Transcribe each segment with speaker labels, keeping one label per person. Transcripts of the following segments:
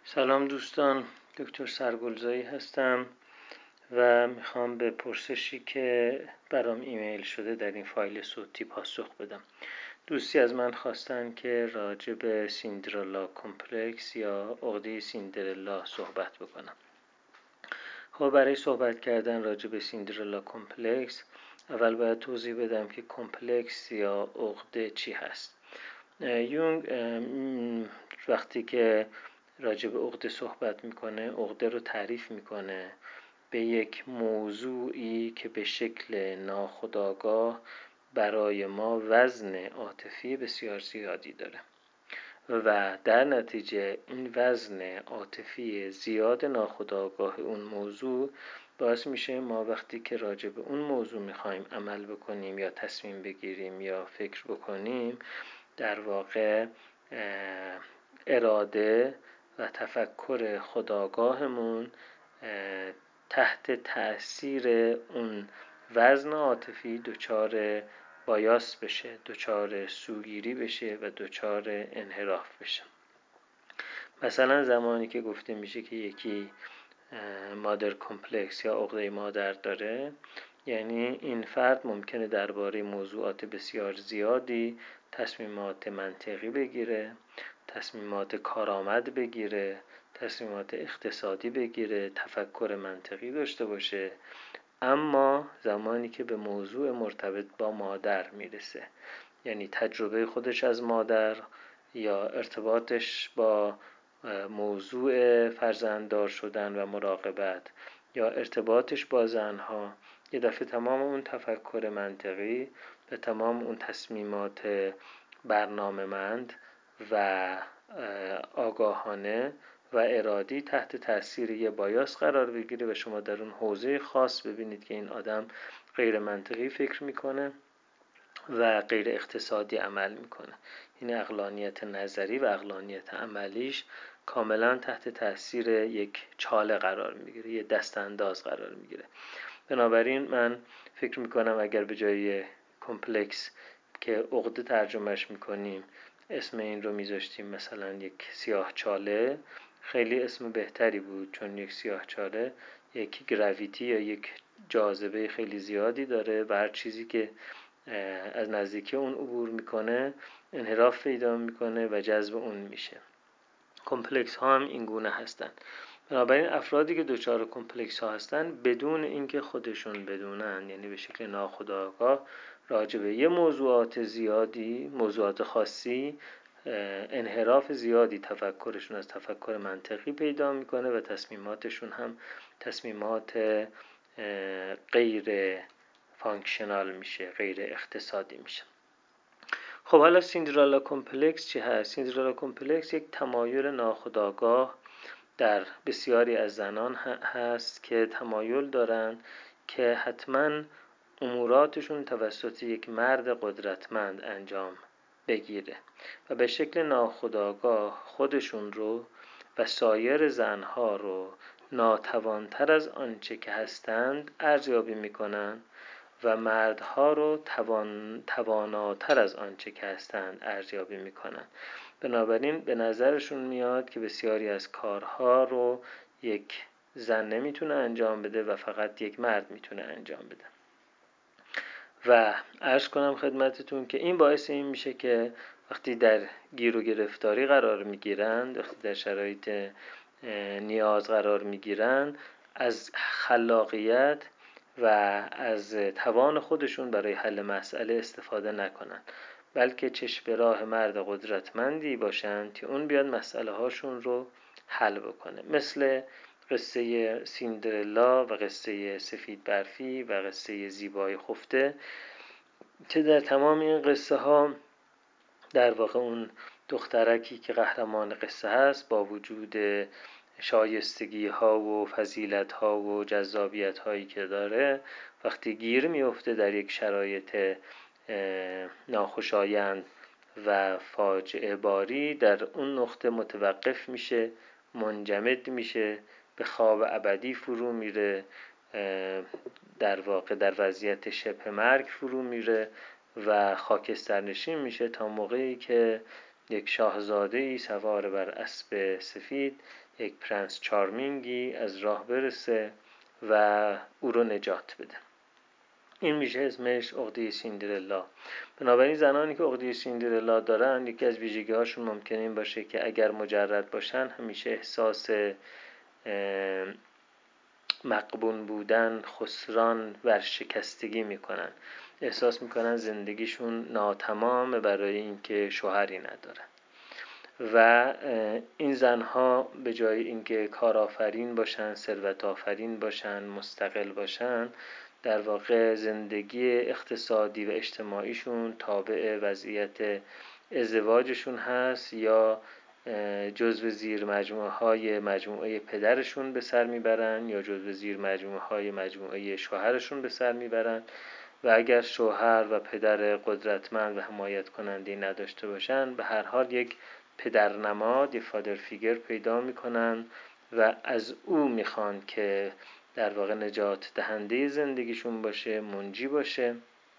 Speaker 1: سلام دوستان، دکتر سرگلزایی هستم و میخوام به پرسشی که برام ایمیل شده در این فایل صوتی پاسخ بدم. دوستی از من خواستن که راجع به سیندرلا کمپلکس یا عقده سیندرلا صحبت بکنم. خب برای صحبت کردن راجع به سیندرلا کمپلکس اول باید توضیح بدم که کمپلکس یا عقده چی هست. یونگ وقتی که راجع به عقده صحبت میکنه، عقده رو تعریف میکنه به یک موضوعی که به شکل ناخودآگاه برای ما وزن عاطفی بسیار زیادی داره و در نتیجه این وزن عاطفی زیاد ناخودآگاه اون موضوع باعث میشه ما وقتی که راجع به اون موضوع میخوایم عمل بکنیم یا تصمیم بگیریم یا فکر بکنیم، در واقع اراده و تفکر خودآگاهمون تحت تأثیر اون وزن عاطفی دچار بایاس بشه، دچار سوگیری بشه و دچار انحراف بشه. مثلا زمانی که گفته میشه که یکی مادر کمپلکس یا عقده مادر داره، یعنی این فرد ممکنه درباره موضوعات بسیار زیادی تصمیمات منطقی بگیره، تصمیمات کارآمد بگیره، تصمیمات اقتصادی بگیره، تفکر منطقی داشته باشه، اما زمانی که به موضوع مرتبط با مادر میرسه، یعنی تجربه خودش از مادر یا ارتباطش با موضوع فرزنددار شدن و مراقبت یا ارتباطش با زنها، یه دفعه تمام اون تفکر منطقی و تمام اون تصمیمات برنامه‌مند و آگاهانه و ارادی تحت تاثیر یه بایاس قرار بگیره و شما در اون حوزه خاص ببینید که این آدم غیر منطقی فکر میکنه و غیر اقتصادی عمل میکنه. این عقلانیت نظری و عقلانیت عملیش کاملا تحت تاثیر یک چاله قرار میگیره، یه دستانداز قرار میگیره. بنابراین من فکر میکنم اگر به جای کمپلکس که عقده ترجمهش میکنیم اسم این رو میذاشتیم مثلا یک سیاه چاله، خیلی اسم بهتری بود، چون یک سیاه چاله یک گراویتی یا یک جاذبه خیلی زیادی داره و هر چیزی که از نزدیکی اون عبور میکنه انحراف پیدا میکنه و جذب اون میشه. کمپلکس ها هم این گونه هستن. بنابراین افرادی که دچار کمپلکس ها هستن بدون اینکه خودشون بدونن، یعنی به شکل ناخودآگاه راجع به یه موضوعات خاصی انحراف زیادی تفکرشون از تفکر منطقی پیدا میکنه و تصمیماتشون هم تصمیمات غیر فانکشنال میشه، غیر اقتصادی میشه. خب حالا سیندرلا کمپلکس چی هست؟ سیندرلا کمپلکس یک تمایل ناخودآگاه در بسیاری از زنان هست که تمایل دارن که حتما اموراتشون توسط یک مرد قدرتمند انجام بگیره و به شکل ناخودآگاه خودشون رو و سایر زنها رو ناتوانتر از آنچه که هستند ارزیابی میکنن و مردها رو تواناتر از آنچه که هستند ارزیابی میکنن. بنابراین به نظرشون میاد که بسیاری از کارها رو یک زن نمیتونه انجام بده و فقط یک مرد میتونه انجام بده. و عرض کنم خدمتتون که این باعث این میشه که وقتی در گیر و گرفتاری قرار میگیرن، وقتی در شرایط نیاز قرار میگیرن، از خلاقیت و از توان خودشون برای حل مسئله استفاده نکنن، بلکه چشم به راه مرد قدرتمندی باشن که اون بیاد مسئله هاشون رو حل بکنه. مثل قصه سیندرلا و قصه سفید برفی و قصه زیبای خفته که در تمام این قصه ها در واقع اون دخترکی که قهرمان قصه هست با وجود شایستگی ها و فضیلت ها و جذابیت هایی که داره، وقتی گیر میفته در یک شرایط ناخوشایند و فاجعه باری، در اون نقطه متوقف میشه، منجمد میشه، به خواب ابدی فرو میره، در واقع در وضعیت شبه مرگ فرو میره و خاکسترنشین میشه تا موقعی که یک شاهزاده‌ای سوار بر اسب سفید، یک پرنس چارمینگی از راه برسه و او رو نجات بده. این میشه اسمش عقده سیندرلا. بنابراین زنانی که عقده سیندرلا دارن، یکی از ویژگی هاشون ممکنه این باشه که اگر مجرد باشن همیشه احساس مغبون بودن، خسران، ورشکستگی میکنن. احساس میکنن زندگیشون ناتمامه برای اینکه شوهری ندارن. و این زنها به جای اینکه کارآفرین باشن، ثروت آفرین باشن، مستقل باشن، در واقع زندگی اقتصادی و اجتماعیشون تابع وضعیت ازدواجشون هست یا جزو زیر مجموعه پدرشون به سر میبرن یا جزو زیر مجموعه شوهرشون به سر میبرن. و اگر شوهر و پدر قدرتمند و حمایت کننده نداشته باشن، به هر حال یک پدرنماد، یک فادر فیگر پیدا میکنن و از او میخوان که در واقع نجات دهنده زندگیشون باشه، منجی باشه.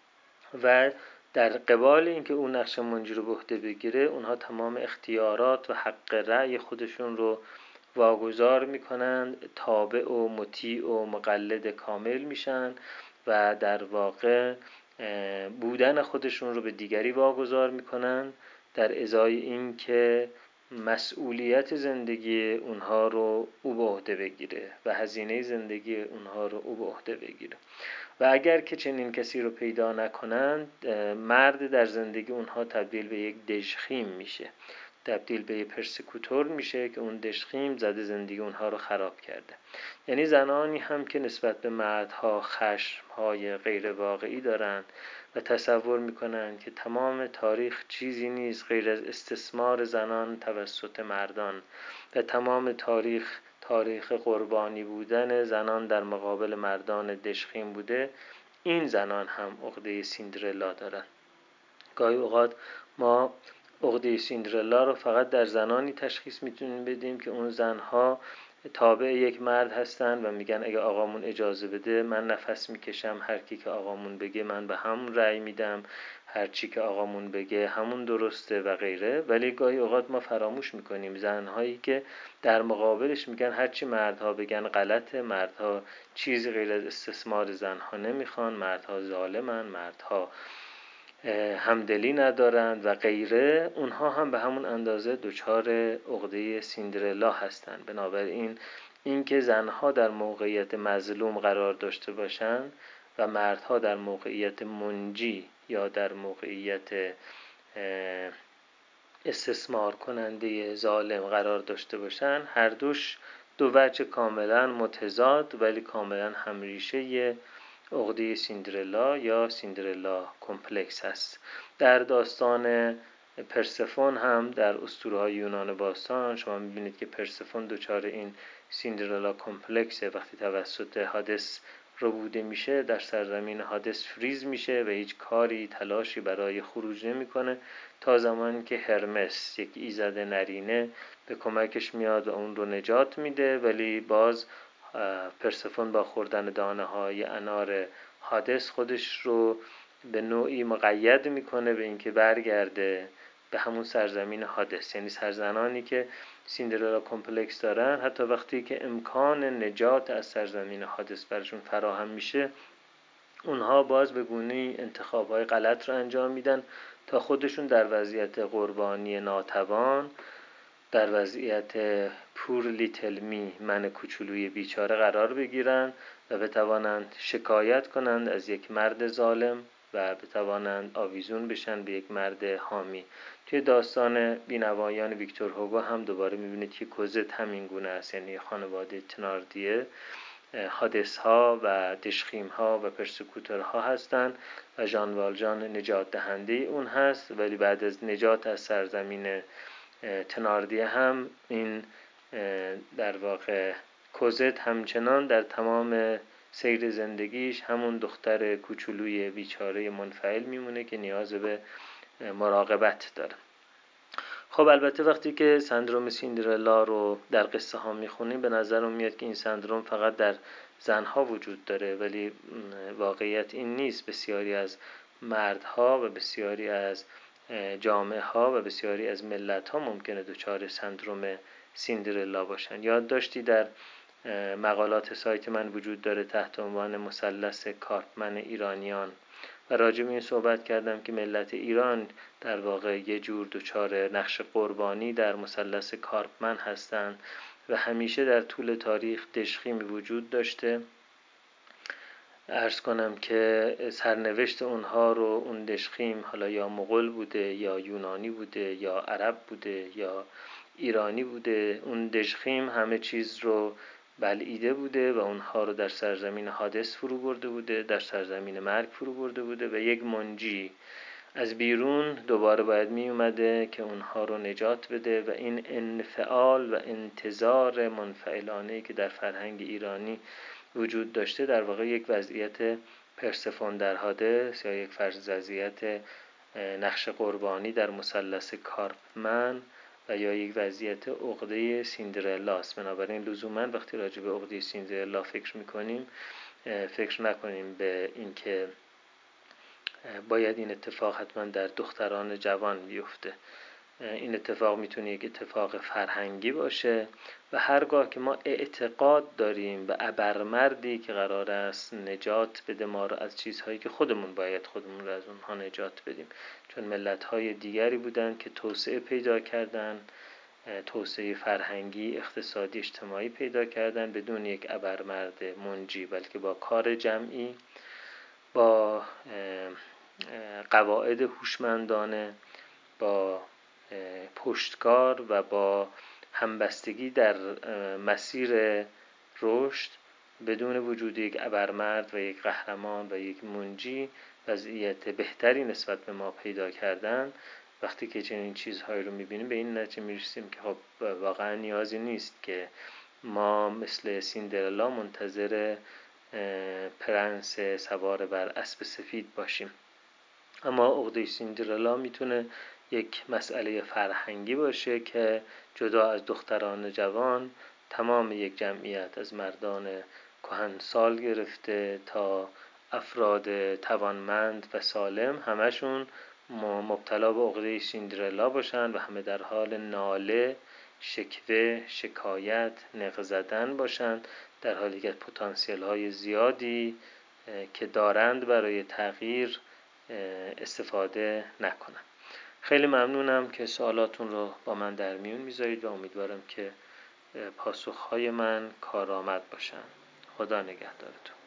Speaker 1: و در قبال اینکه اون نقش منجی رو به عهده بگیره، اونها تمام اختیارات و حق رأی خودشون رو واگذار میکنن، تابع و مطیع و مقلد کامل میشن و در واقع بودن خودشون رو به دیگری واگذار میکنن، در ازای این که مسئولیت زندگی اونها رو او به عهده بگیره و هزینه زندگی اونها رو او به عهده بگیره. و اگر که چنین کسی رو پیدا نکنند، مرد در زندگی اونها تبدیل به یک دژخیم میشه، تبدیل به یک پرسکوتور میشه که اون دژخیم زده زندگی اونها رو خراب کرده. یعنی زنانی هم که نسبت به مردها خشمهای غیر واقعی دارند و تصور میکنن که تمام تاریخ چیزی نیست غیر از استثمار زنان توسط مردان و تمام تاریخ قربانی بودن زنان در مقابل مردان دژخیم بوده، این زنان هم عقده سیندرلا دارن. گاهی اوقات ما عقده سیندرلا رو فقط در زنانی تشخیص میتونیم بدیم که اون زنها تابع یک مرد هستن و میگن اگه آقامون اجازه بده من نفس میکشم، هر کی که آقامون بگه من به همون رأی میدم، هر چی که آقامون بگه همون درسته و غیره. ولی گاهی اوقات ما فراموش میکنیم زنهایی که در مقابلش میگن هر چی مردها بگن غلطه، مردها چیزی غیر از استثمار زنها نمیخوان، مردها ظالمن، مردها همدلی ندارند و غیره، اونها هم به همون اندازه دچار عقده سیندرلا هستند. بنابراین اینکه زنها در موقعیت مظلوم قرار داشته باشند و مردها در موقعیت منجی یا در موقعیت استثمار کننده ظالم قرار داشته باشند، هر دوش دو وجه کاملا متضاد ولی کاملا همریشه عقده سیندرلا یا سیندرلا کمپلکس هست. در داستان پرسفون هم در اسطوره‌های یونان باستان شما می‌بینید که پرسفون دچار این سیندرلا کمپلکس وقتی توسط هادس ربوده میشه، در سرزمین هادس فریز میشه و هیچ کاری تلاشی برای خروج نمیکنه تا زمانی که هرمس، یک ایزد نرینه، به کمکش میاد و اون رو نجات میده. ولی باز پرسفون با خوردن دانه های انار هادس خودش رو به نوعی مقید میکنه به اینکه برگرده به همون سرزمین هادس. یعنی سرزنانی که سیندرلا کمپلکس دارن، حتی وقتی که امکان نجات از سرزمین هادس برشون فراهم میشه، اونها باز به گونه‌ای انتخاب‌های غلط رو انجام میدن تا خودشون در وضعیت قربانی ناتوان، در وضعیت پور لیتل می، من کوچولوی بیچاره قرار بگیرن و بتوانند شکایت کنند از یک مرد ظالم و بتوانند آویزون بشن به یک مرد حامی. توی داستان بینوایان ویکتور هوگو هم دوباره میبینید که کوزت همین گونه است. یعنی خانواده تناردیه هادس ها و دشخیم ها و پرسکوتورها هستند و ژان والژان نجات دهنده اون هست. ولی بعد از نجات از سرزمین تناردیه هم این در واقع کوزت همچنان در تمام سیر زندگیش همون دختر کوچولوی بیچاره منفعل میمونه که نیاز به مراقبت داره. خب البته وقتی که سندروم سیندرلا رو در قصه ها میخونیم به نظرم میاد که این سندروم فقط در زنها وجود داره، ولی واقعیت این نیست. بسیاری از مردها و بسیاری از جامعه ها و بسیاری از ملت ها ممکنه دچار سندروم سیندرلا باشن. یادداشتی در مقالات سایت من وجود داره تحت عنوان مثلث کارپمن ایرانیان و راجع به این صحبت کردم که ملت ایران در واقع یه جور دچار نقش قربانی در مثلث کارپمن هستند و همیشه در طول تاریخ دژخیمی وجود داشته. عرض کنم که سرنوشت اونها رو اون دژخیم حالا یا مغول بوده یا یونانی بوده یا عرب بوده یا ایرانی بوده، اون دژخیم همه چیز رو بلعیده بوده و اونها رو در سرزمین حادث فرو برده بوده، در سرزمین مرگ فرو برده بوده و یک منجی از بیرون دوباره باید می اومده که اونها رو نجات بده و این انفعال و انتظار منفعلانه‌ای که در فرهنگ ایرانی وجود داشته در واقع یک وضعیت پرسفون در حادث یا یک وضعیت نقش قربانی در مثلث کارپمن و یا یک وضعیت عقده سیندرلا است. بنابراین لزوما وقتی راجع به عقده سیندرلا فکر میکنیم فکر نکنیم به اینکه باید این اتفاق حتما در دختران جوان بیفته. این اتفاق میتونه یک اتفاق فرهنگی باشه و هرگاه که ما اعتقاد داریم به ابرمردی که قرار است نجات بده ما رو از چیزهایی که خودمون باید خودمون رو از اونها نجات بدیم، چون ملت‌های دیگری بودن که توسعه پیدا کردن، توسعه فرهنگی، اقتصادی، اجتماعی پیدا کردن بدون یک ابرمرد منجی، بلکه با کار جمعی، با قواعد هوشمندانه، با پشتکار و با همبستگی در مسیر رشد بدون وجود یک ابرمرد و یک قهرمان و یک منجی وضعیت بهتری نسبت به ما پیدا کردن. وقتی که چنین چیزهایی رو میبینیم به این نتیجه میرسیم که خب واقعا نیازی نیست که ما مثل سیندرلا منتظر پرنس سوار بر اسب سفید باشیم. اما عقده سیندرلا میتونه یک مسئله فرهنگی باشه که جدا از دختران جوان تمام یک جمعیت از مردان کهنسال گرفته تا افراد توانمند و سالم همشون مبتلا به عقده سیندرلا باشن و همه در حال ناله، شکوه، شکایت، نق زدن باشن، در حالی که پتانسیل های زیادی که دارند برای تغییر استفاده نکنن. خیلی ممنونم که سوالاتون رو با من در میون میذارید و امیدوارم که پاسخهای من کارآمد باشن. خدا نگهدارتون.